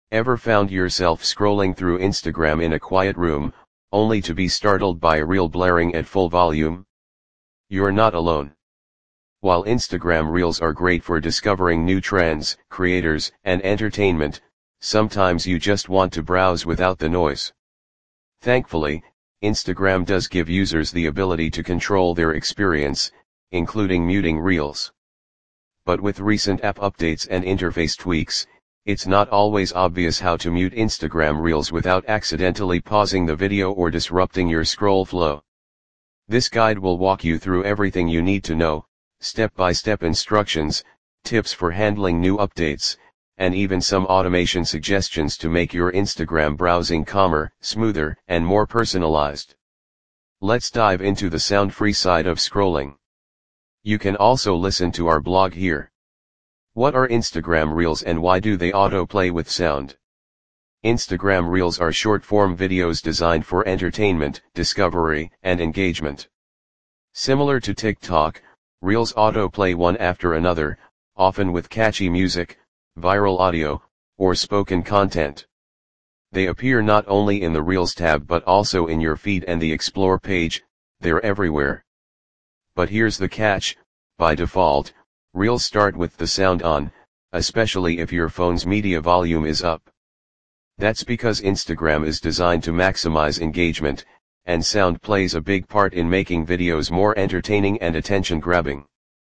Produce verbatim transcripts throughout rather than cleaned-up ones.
Ever found yourself scrolling through Instagram in a quiet room, only to be startled by a reel blaring at full volume? You're not alone. While Instagram Reels are great for discovering new trends, creators, and entertainment, sometimes you just want to browse without the noise. Thankfully, Instagram does give users the ability to control their experience, including muting Reels. But with recent app updates and interface tweaks, it's not always obvious how to mute Instagram Reels without accidentally pausing the video or disrupting your scroll flow. This guide will walk you through everything you need to know, step-by-step instructions, tips for handling new updates, and even some automation suggestions to make your Instagram browsing calmer, smoother, and more personalized. Let's dive into the sound-free side of scrolling. You can also listen to our blog here. What are Instagram Reels and why do they autoplay with sound? Instagram Reels are short-form videos designed for entertainment, discovery, and engagement. Similar to TikTok, Reels autoplay one after another, often with catchy music, viral audio, or spoken content. They appear not only in the Reels tab but also in your feed and the Explore page. They're everywhere. But here's the catch: by default, Reels start with the sound on, especially if your phone's media volume is up. That's because Instagram is designed to maximize engagement, and sound plays a big part in making videos more entertaining and attention-grabbing.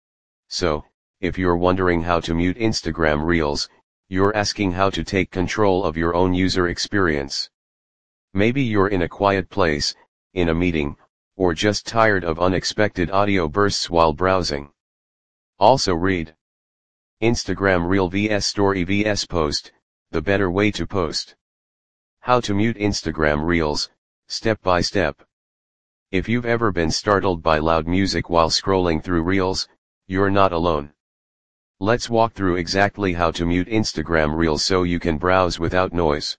So, if you're wondering how to mute Instagram Reels, you're asking how to take control of your own user experience. Maybe you're in a quiet place, in a meeting, or just tired of unexpected audio bursts while browsing. Also read: Instagram Reel versus Story versus Post, the better way to post. How to mute Instagram Reels, step by step. If you've ever been startled by loud music while scrolling through Reels, you're not alone. Let's walk through exactly how to mute Instagram Reels so you can browse without noise.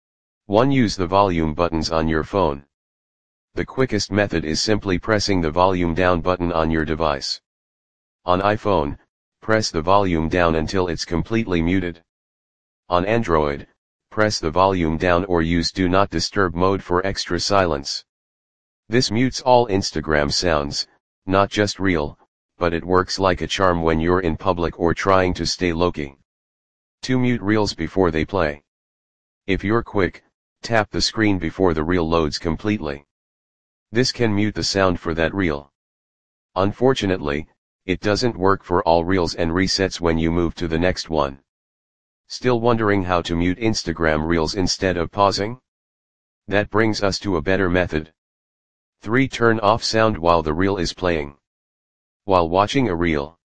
one Use the volume buttons on your phone. The quickest method is simply pressing the volume down button on your device. On iPhone, press the volume down until it's completely muted. On Android, press the volume down or use Do Not Disturb mode for extra silence. This mutes all Instagram sounds, not just Reel, but it works like a charm when you're in public or trying to stay low-key. two Mute Reels before they play. If you're quick, tap the screen before the reel loads completely. This can mute the sound for that reel. Unfortunately, it doesn't work for all reels and resets when you move to the next one. Still wondering how to mute Instagram Reels instead of pausing? That brings us to a better method. three Turn off sound while the reel is playing. While watching a reel,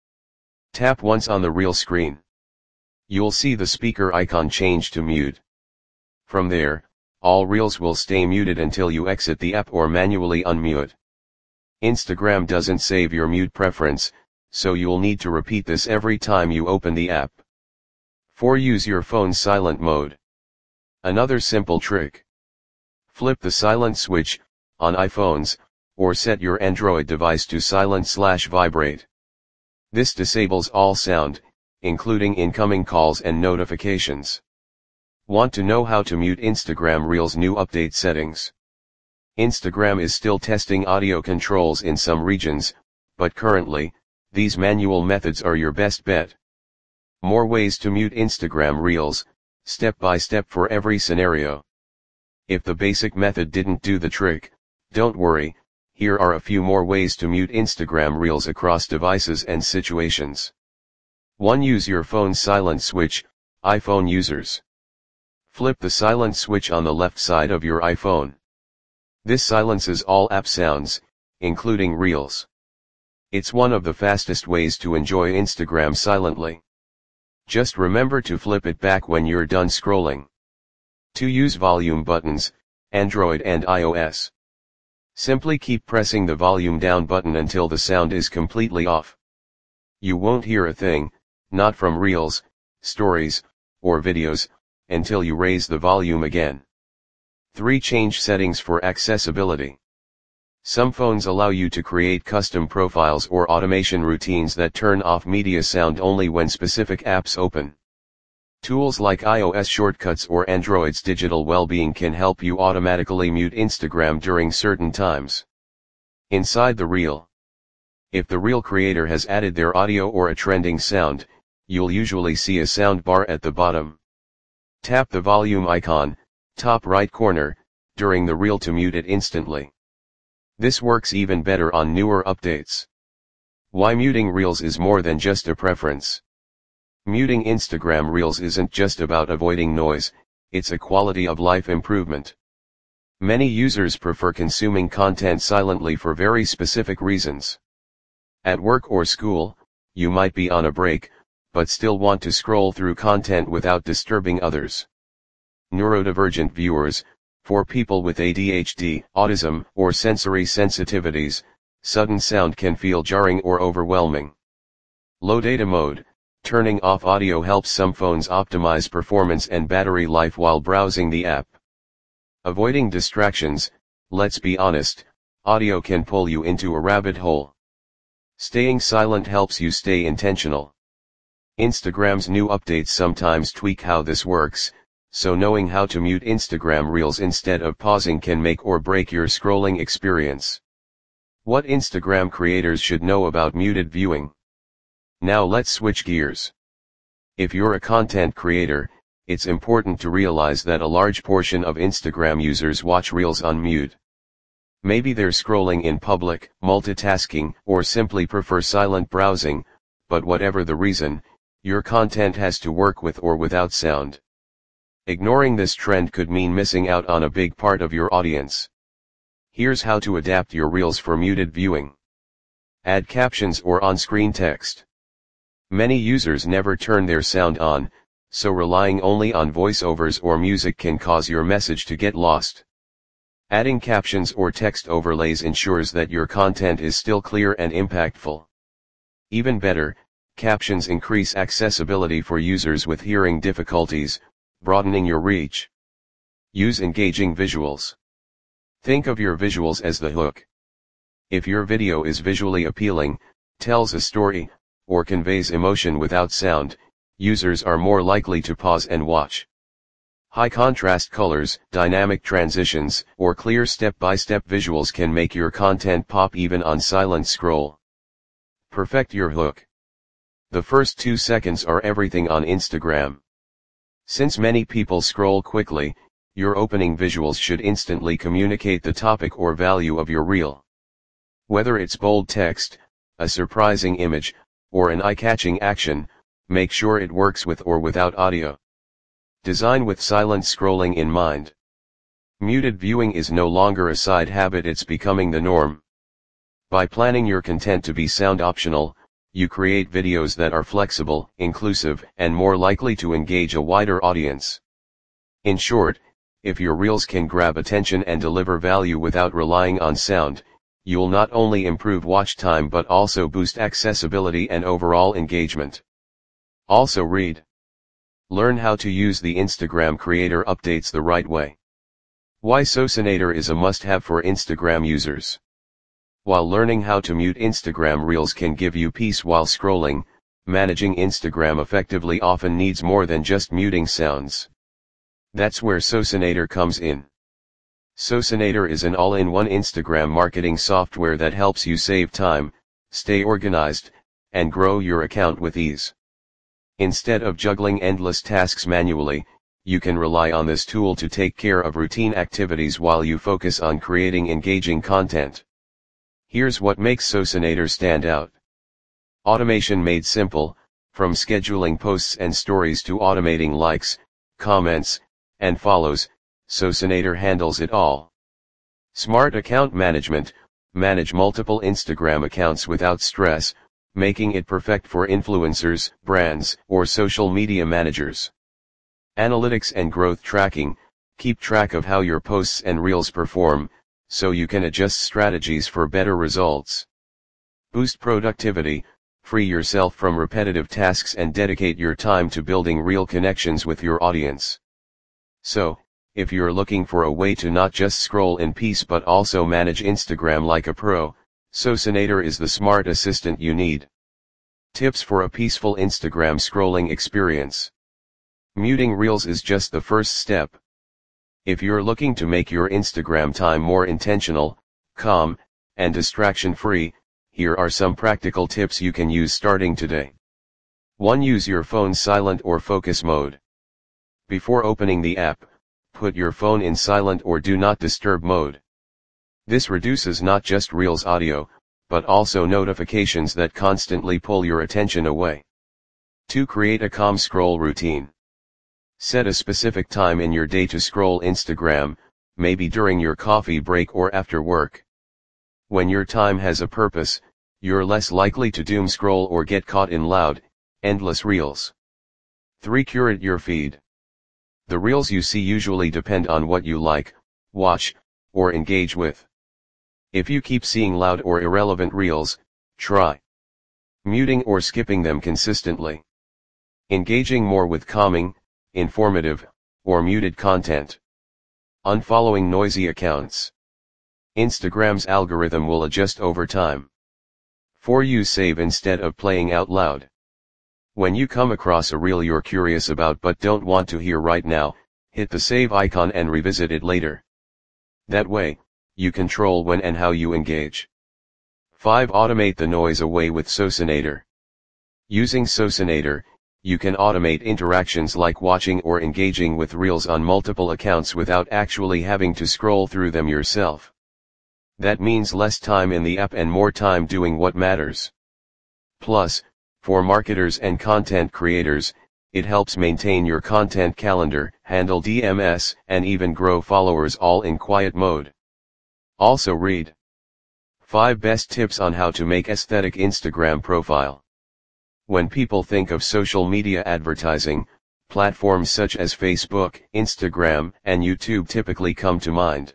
tap once on the reel screen. You'll see the speaker icon change to mute. From there, all reels will stay muted until you exit the app or manually unmute. Instagram doesn't save your mute preference, so you'll need to repeat this every time you open the app. four Use your phone's silent mode. Another simple trick. Flip the silent switch, on iPhones, or set your Android device to silent slash vibrate. This disables all sound, including incoming calls and notifications. Want to know how to mute Instagram Reels' new update settings? Instagram is still testing audio controls in some regions, but currently, these manual methods are your best bet. More ways to mute Instagram Reels, step by step for every scenario. If the basic method didn't do the trick, don't worry, here are a few more ways to mute Instagram Reels across devices and situations. one Use your phone's silent switch, iPhone users. Flip the silent switch on the left side of your iPhone. This silences all app sounds, including Reels. It's one of the fastest ways to enjoy Instagram silently. Just remember to flip it back when you're done scrolling. two Use volume buttons, Android and iOS. Simply keep pressing the volume down button until the sound is completely off. You won't hear a thing, not from Reels, Stories, or videos, until you raise the volume again. three Change settings for accessibility. Some phones allow you to create custom profiles or automation routines that turn off media sound only when specific apps open. Tools like iOS shortcuts or Android's digital well-being can help you automatically mute Instagram during certain times. Inside the reel. If the reel creator has added their audio or a trending sound, you'll usually see a sound bar at the bottom. Tap the volume icon, top right corner, during the reel to mute it instantly. This works even better on newer updates. Why muting reels is more than just a preference. Muting Instagram reels isn't just about avoiding noise, it's a quality of life improvement. Many users prefer consuming content silently for very specific reasons. At work or school, you might be on a break, but still want to scroll through content without disturbing others. Neurodivergent viewers, for people with A D H D, autism, or sensory sensitivities, sudden sound can feel jarring or overwhelming. Low data mode. Turning off audio helps some phones optimize performance and battery life while browsing the app. Avoiding distractions. Let's be honest, audio can pull you into a rabbit hole. Staying silent helps you stay intentional. Instagram's new updates sometimes tweak how this works, so knowing how to mute Instagram reels instead of pausing can make or break your scrolling experience. What Instagram creators should know about muted viewing. Now let's switch gears. If you're a content creator, it's important to realize that a large portion of Instagram users watch reels on mute. Maybe they're scrolling in public, multitasking, or simply prefer silent browsing, but whatever the reason, your content has to work with or without sound. Ignoring this trend could mean missing out on a big part of your audience. Here's how to adapt your reels for muted viewing. Add captions or on-screen text. Many users never turn their sound on, so relying only on voiceovers or music can cause your message to get lost. Adding captions or text overlays ensures that your content is still clear and impactful. Even better, captions increase accessibility for users with hearing difficulties, broadening your reach. Use engaging visuals. Think of your visuals as the hook. If your video is visually appealing, tells a story, or conveys emotion without sound, users are more likely to pause and watch. High contrast colors, dynamic transitions, or clear step-by-step visuals can make your content pop even on silent scroll. Perfect your hook. The first two seconds are everything on Instagram. Since many people scroll quickly, your opening visuals should instantly communicate the topic or value of your reel. Whether it's bold text, a surprising image, or an eye-catching action, make sure it works with or without audio. Design with silent scrolling in mind. Muted viewing is no longer a side habit, it's becoming the norm. By planning your content to be sound optional, you create videos that are flexible, inclusive, and more likely to engage a wider audience. In short, if your reels can grab attention and deliver value without relying on sound, you'll not only improve watch time but also boost accessibility and overall engagement. Also read. Learn how to use the Instagram creator updates the right way. Why Socinator is a must-have for Instagram users. While learning how to mute Instagram reels can give you peace while scrolling, managing Instagram effectively often needs more than just muting sounds. That's where Socinator comes in. Socinator is an all-in-one Instagram marketing software that helps you save time, stay organized, and grow your account with ease. Instead of juggling endless tasks manually, you can rely on this tool to take care of routine activities while you focus on creating engaging content. Here's what makes Socinator stand out. Automation made simple, from scheduling posts and stories to automating likes, comments, and follows, Socinator handles it all. Smart account management, manage multiple Instagram accounts without stress, making it perfect for influencers, brands, or social media managers. Analytics and growth tracking, keep track of how your posts and reels perform, so you can adjust strategies for better results. Boost productivity, free yourself from repetitive tasks and dedicate your time to building real connections with your audience. So, if you're looking for a way to not just scroll in peace but also manage Instagram like a pro, Socinator is the smart assistant you need. Tips for a peaceful Instagram scrolling experience. Muting Reels is just the first step. If you're looking to make your Instagram time more intentional, calm, and distraction-free, here are some practical tips you can use starting today. one Use your phone's silent or focus mode. Before opening the app, put your phone in silent or do not disturb mode. This reduces not just Reels audio, but also notifications that constantly pull your attention away. two Create a calm scroll routine. Set a specific time in your day to scroll Instagram, maybe during your coffee break or after work. When your time has a purpose, you're less likely to doom scroll or get caught in loud, endless reels. three Curate your feed. The reels you see usually depend on what you like, watch, or engage with. If you keep seeing loud or irrelevant reels, try muting or skipping them consistently. Engaging more with calming, informative, or muted content. Unfollowing noisy accounts. Instagram's algorithm will adjust over time. four Use save instead of playing out loud. When you come across a reel you're curious about but don't want to hear right now, hit the save icon and revisit it later. That way, you control when and how you engage. five Automate the noise away with Socinator. Using Socinator, you can automate interactions like watching or engaging with reels on multiple accounts without actually having to scroll through them yourself. That means less time in the app and more time doing what matters. Plus, for marketers and content creators, it helps maintain your content calendar, handle D M S, and even grow followers all in quiet mode. Also read five Best tips on how to make aesthetic Instagram profile. When people think of social media advertising, platforms such as Facebook, Instagram, and YouTube typically come to mind.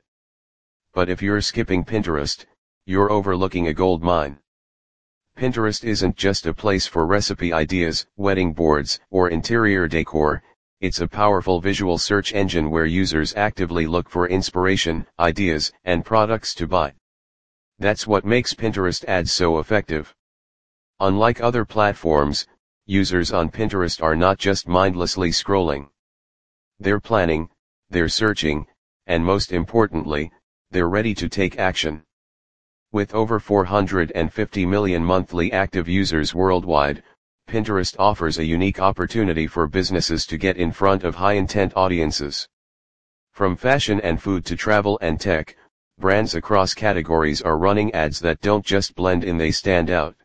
But if you're skipping Pinterest, you're overlooking a gold mine. Pinterest isn't just a place for recipe ideas, wedding boards, or interior decor, it's a powerful visual search engine where users actively look for inspiration, ideas, and products to buy. That's what makes Pinterest ads so effective. Unlike other platforms, users on Pinterest are not just mindlessly scrolling. They're planning, they're searching, and most importantly, they're ready to take action. With over four hundred fifty million monthly active users worldwide, Pinterest offers a unique opportunity for businesses to get in front of high-intent audiences. From fashion and food to travel and tech, brands across categories are running ads that don't just blend in, they stand out.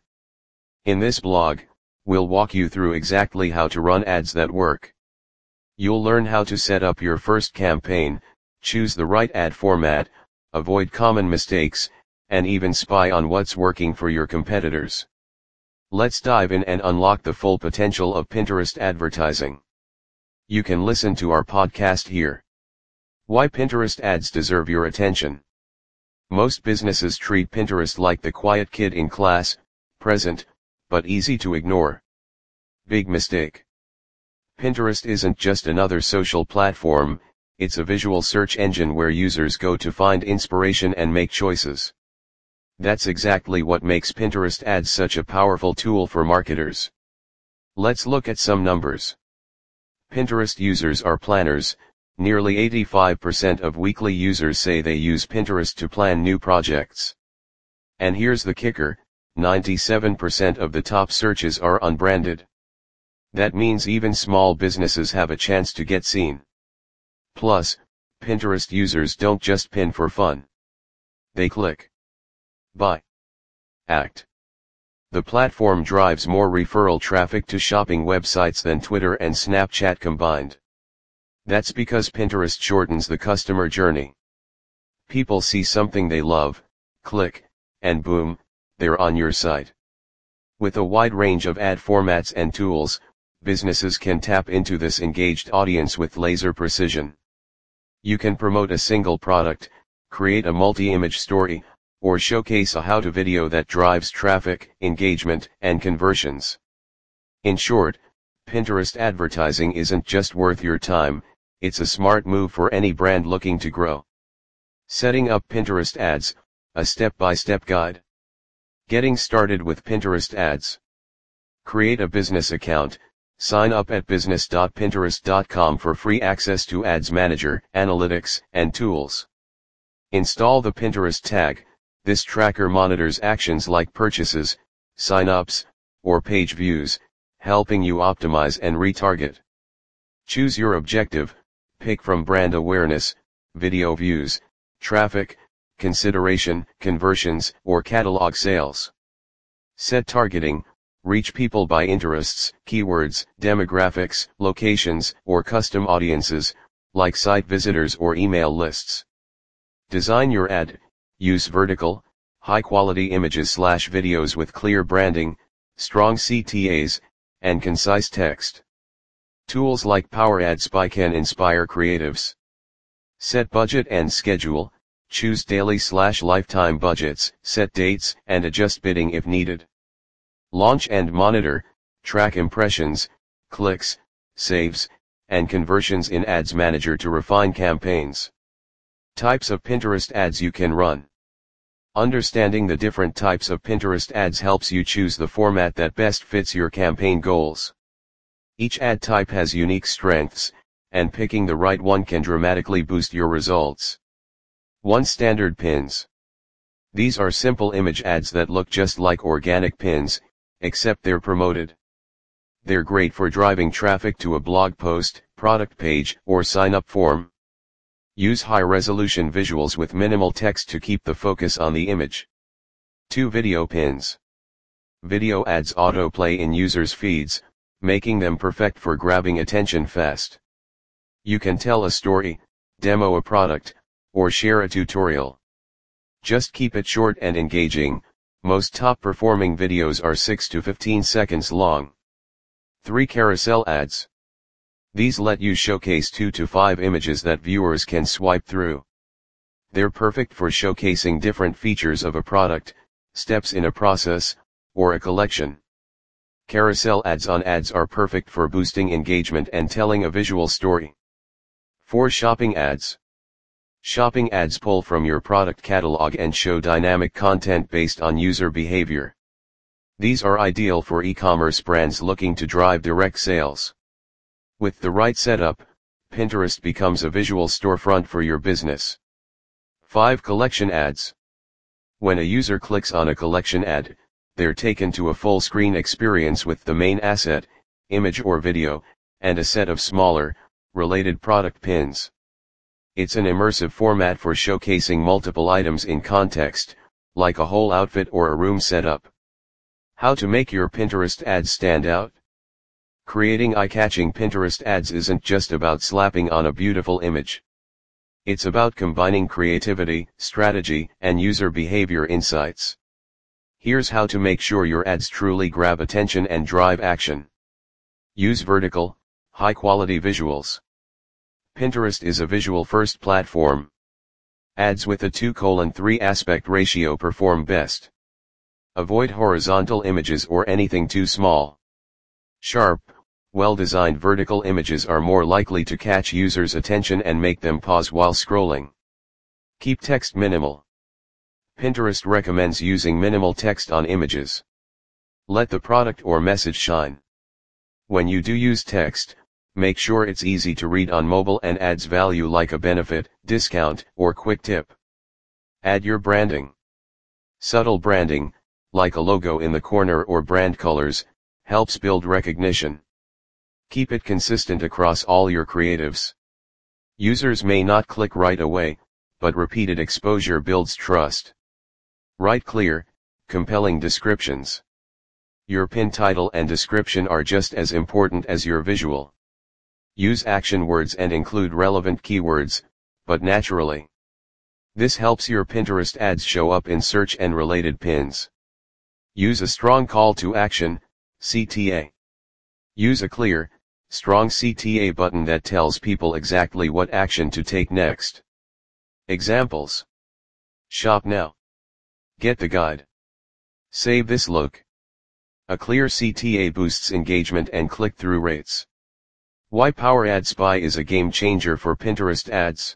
In this blog, we'll walk you through exactly how to run ads that work. You'll learn how to set up your first campaign, choose the right ad format, avoid common mistakes, and even spy on what's working for your competitors. Let's dive in and unlock the full potential of Pinterest advertising. You can listen to our podcast here. Why Pinterest ads deserve your attention. Most businesses treat Pinterest like the quiet kid in class, present, but easy to ignore. Big mistake. Pinterest isn't just another social platform, it's a visual search engine where users go to find inspiration and make choices. That's exactly what makes Pinterest ads such a powerful tool for marketers. Let's look at some numbers. Pinterest users are planners. Nearly eighty-five percent of weekly users say they use Pinterest to plan new projects. And here's the kicker, ninety-seven percent of the top searches are unbranded. That means even small businesses have a chance to get seen. Plus, Pinterest users don't just pin for fun. They click, buy, act. The platform drives more referral traffic to shopping websites than Twitter and Snapchat combined. That's because Pinterest shortens the customer journey. People see something they love, click, and boom, they're on your site. With a wide range of ad formats and tools, businesses can tap into this engaged audience with laser precision. You can promote a single product, create a multi-image story, or showcase a how-to video that drives traffic, engagement, and conversions. In short, Pinterest advertising isn't just worth your time, it's a smart move for any brand looking to grow. Setting up Pinterest ads, a step-by-step guide. Getting started with Pinterest ads. Create a business account, Sign up at business dot pinterest dot com for free access to Ads Manager, analytics, and tools. Install the Pinterest tag. This tracker monitors actions like purchases, sign-ups, or page views, helping you optimize and retarget. Choose your objective, pick from brand awareness, video views, traffic, consideration, conversions, or catalog sales. Set targeting, reach people by interests, keywords, demographics, locations, or custom audiences, like site visitors or email lists. Design your ad, use vertical, high-quality images slash videos with clear branding, strong C T As, and concise text. Tools like Power Ad Spy can inspire creatives. Set budget and schedule, choose daily slash lifetime budgets, set dates, and adjust bidding if needed. Launch and monitor, track impressions, clicks, saves, and conversions in Ads Manager to refine campaigns. Types of Pinterest ads you can run. Understanding the different types of Pinterest ads helps you choose the format that best fits your campaign goals. Each ad type has unique strengths, and picking the right one can dramatically boost your results. one Standard pins. These are simple image ads that look just like organic pins, except they're promoted. They're great for driving traffic to a blog post, product page, or sign-up form. Use high-resolution visuals with minimal text to keep the focus on the image. two Video pins. Video ads autoplay in users' feeds, making them perfect for grabbing attention fast. You can tell a story, demo a product, or share a tutorial. Just keep it short and engaging. Most top-performing videos are six to fifteen seconds long. three Carousel ads. These let you showcase two to five images that viewers can swipe through. They're perfect for showcasing different features of a product, steps in a process, or a collection. Carousel ads on ads are perfect for boosting engagement and telling a visual story. four Shopping ads. Shopping ads pull from your product catalog and show dynamic content based on user behavior. These are ideal for e-commerce brands looking to drive direct sales. With the right setup, Pinterest becomes a visual storefront for your business. five Collection ads. When a user clicks on a collection ad, they're taken to a full screen experience with the main asset, image or video, and a set of smaller, related product pins. It's an immersive format for showcasing multiple items in context, like a whole outfit or a room setup. How to make your Pinterest ads stand out? Creating eye-catching Pinterest ads isn't just about slapping on a beautiful image. It's about combining creativity, strategy, and user behavior insights. Here's how to make sure your ads truly grab attention and drive action. Use vertical, high-quality visuals. Pinterest is a visual-first platform. Ads with a two to three aspect ratio perform best. Avoid horizontal images or anything too small. Sharp, well-designed vertical images are more likely to catch users' attention and make them pause while scrolling. Keep text minimal. Pinterest recommends using minimal text on images. Let the product or message shine. When you do use text, make sure it's easy to read on mobile and adds value like a benefit, discount, or quick tip. Add your branding. Subtle branding, like a logo in the corner or brand colors, helps build recognition. Keep it consistent across all your creatives. Users may not click right away, but repeated exposure builds trust. Write clear, compelling descriptions. Your pin title and description are just as important as your visual. Use action words and include relevant keywords, but naturally. This helps your Pinterest ads show up in search and related pins. Use a strong call to action, C T A. Use a clear, strong C T A button that tells people exactly what action to take next. Examples. Shop now. Get the guide. Save this look. A clear C T A boosts engagement and click-through rates. Why Power Ad Spy is a game changer for Pinterest ads.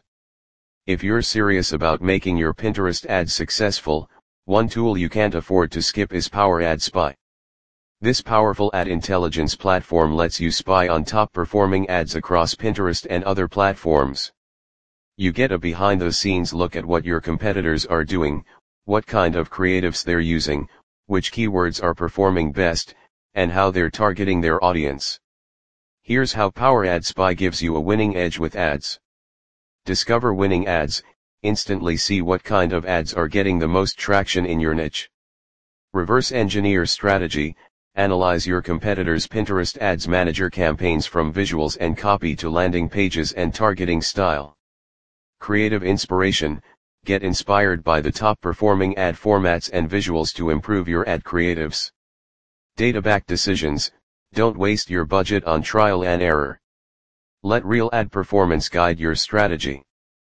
If you're serious about making your Pinterest ads successful, one tool you can't afford to skip is Power Ad Spy. This powerful ad intelligence platform lets you spy on top-performing ads across Pinterest and other platforms. You get a behind-the-scenes look at what your competitors are doing, what kind of creatives they're using, which keywords are performing best, and how they're targeting their audience. Here's how Power Ad Spy gives you a winning edge with ads. Discover winning ads, instantly see what kind of ads are getting the most traction in your niche. Reverse engineer strategy, analyze your competitors' Pinterest Ads Manager campaigns from visuals and copy to landing pages and targeting style. Creative inspiration, get inspired by the top-performing ad formats and visuals to improve your ad creatives. Data-backed decisions, don't waste your budget on trial and error. Let real ad performance guide your strategy.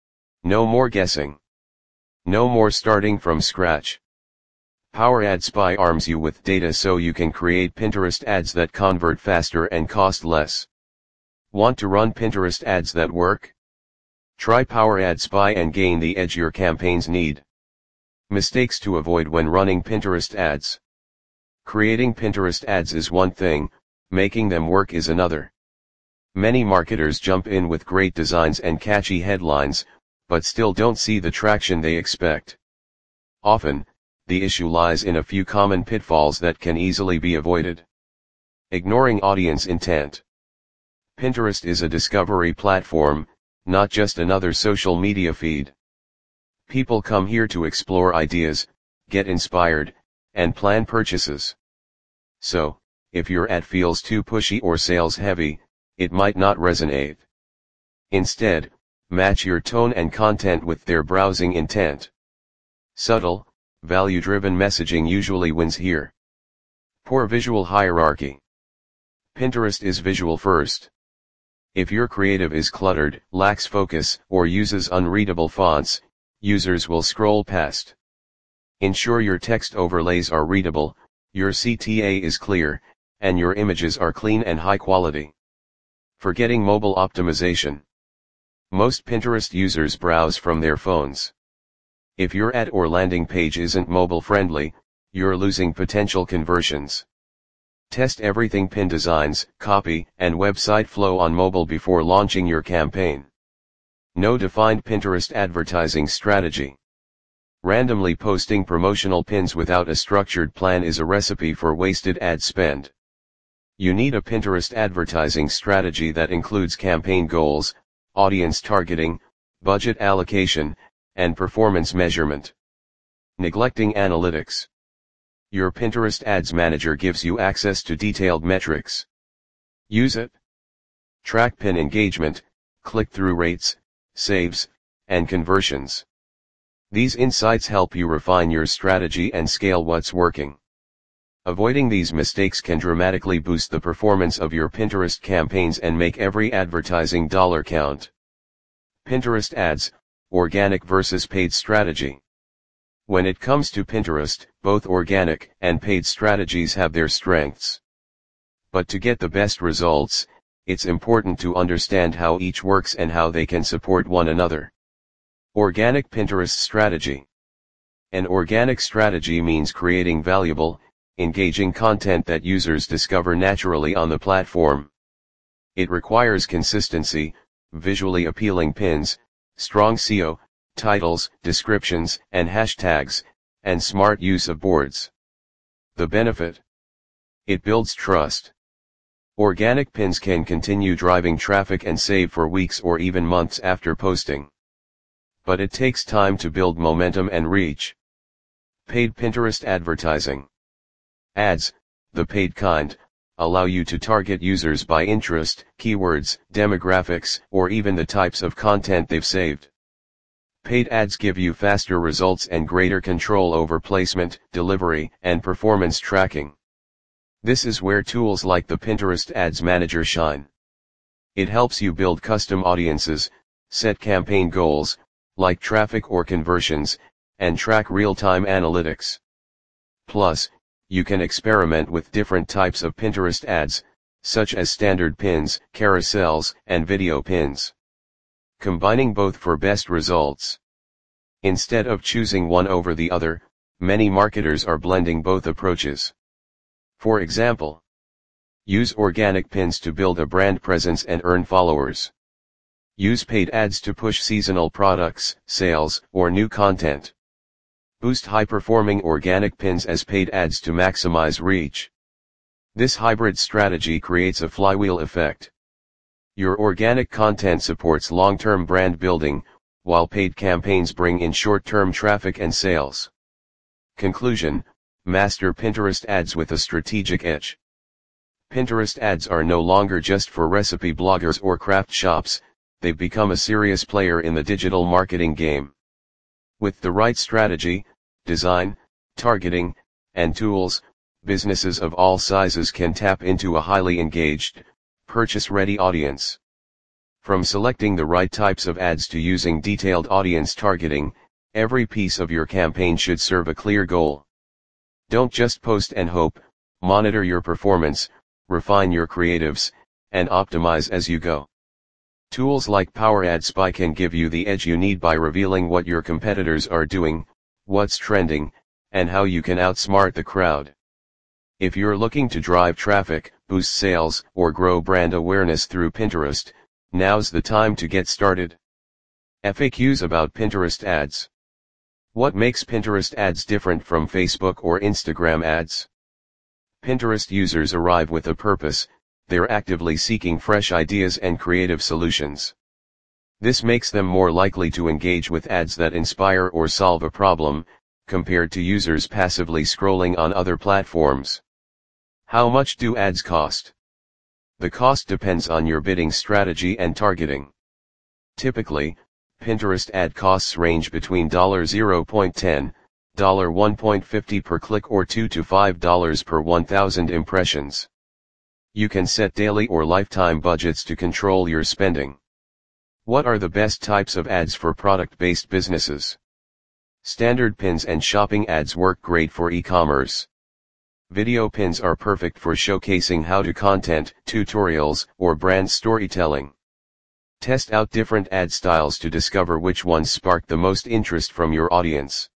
No more guessing. No more starting from scratch. Power Ad Spy arms you with data so you can create Pinterest ads that convert faster and cost less. Want to run Pinterest ads that work? Try Power Ad Spy and gain the edge your campaigns need. Mistakes to avoid when running Pinterest ads. Creating Pinterest ads is one thing, making them work is another. Many marketers jump in with great designs and catchy headlines, but still don't see the traction they expect. Often, the issue lies in a few common pitfalls that can easily be avoided. Ignoring audience intent. Pinterest is a discovery platform, not just another social media feed. People come here to explore ideas, get inspired, and plan purchases. So, if your ad feels too pushy or sales heavy, it might not resonate. Instead, match your tone and content with their browsing intent. Subtle, value-driven messaging usually wins here. Poor visual hierarchy. Pinterest is visual first. If your creative is cluttered, lacks focus, or uses unreadable fonts, users will scroll past. Ensure your text overlays are readable, your C T A is clear, and your images are clean and high quality. Forgetting mobile optimization. Most Pinterest users browse from their phones. If your ad or landing page isn't mobile friendly, you're losing potential conversions. Test everything pin designs, copy, and website flow on mobile before launching your campaign. No defined Pinterest advertising strategy. Randomly posting promotional pins without a structured plan is a recipe for wasted ad spend. You need a Pinterest advertising strategy that includes campaign goals, audience targeting, budget allocation, and performance measurement. Neglecting analytics. Your Pinterest Ads Manager gives you access to detailed metrics. Use it. Track pin engagement, click-through rates, saves, and conversions. These insights help you refine your strategy and scale what's working. Avoiding these mistakes can dramatically boost the performance of your Pinterest campaigns and make every advertising dollar count. Pinterest ads, organic versus paid strategy. When it comes to Pinterest, both organic and paid strategies have their strengths. But to get the best results, it's important to understand how each works and how they can support one another. Organic Pinterest strategy. An organic strategy means creating valuable, engaging content that users discover naturally on the platform. It requires consistency, visually appealing pins, strong S E O, titles, descriptions, and hashtags, and smart use of boards. The benefit? It builds trust. Organic pins can continue driving traffic and save for weeks or even months after posting. But it takes time to build momentum and reach. Paid Pinterest advertising. Ads, the paid kind, allow you to target users by interest, keywords, demographics, or even the types of content they've saved. Paid ads give you faster results and greater control over placement, delivery, and performance tracking. This is where tools like the Pinterest Ads Manager shine. It helps you build custom audiences, set campaign goals, like traffic or conversions, and track real-time analytics. Plus, you can experiment with different types of Pinterest ads, such as standard pins, carousels, and video pins. Combining both for best results. Instead of choosing one over the other, many marketers are blending both approaches. For example, use organic pins to build a brand presence and earn followers. Use paid ads to push seasonal products, sales, or new content. Boost high-performing organic pins as paid ads to maximize reach. This hybrid strategy creates a flywheel effect. Your organic content supports long-term brand building, while paid campaigns bring in short-term traffic and sales. Conclusion: master Pinterest ads with a strategic edge. Pinterest ads are no longer just for recipe bloggers or craft shops, they've become a serious player in the digital marketing game. With the right strategy, design, targeting, and tools, businesses of all sizes can tap into a highly engaged, purchase-ready audience. From selecting the right types of ads to using detailed audience targeting, every piece of your campaign should serve a clear goal. Don't just post and hope, monitor your performance, refine your creatives, and optimize as you go. Tools like Power Ad Spy can give you the edge you need by revealing what your competitors are doing, what's trending, and how you can outsmart the crowd. If you're looking to drive traffic, boost sales, or grow brand awareness through Pinterest, now's the time to get started. F A Qs about Pinterest ads. What makes Pinterest ads different from Facebook or Instagram ads? Pinterest users arrive with a purpose, they're actively seeking fresh ideas and creative solutions. This makes them more likely to engage with ads that inspire or solve a problem, compared to users passively scrolling on other platforms. How much do ads cost? The cost depends on your bidding strategy and targeting. Typically, Pinterest ad costs range between zero point one zero, one point five zero per click or two to five dollars per one thousand impressions. You can set daily or lifetime budgets to control your spending. What are the best types of ads for product-based businesses? Standard pins and shopping ads work great for e-commerce. Video pins are perfect for showcasing how-to content, tutorials, or brand storytelling. Test out different ad styles to discover which ones spark the most interest from your audience.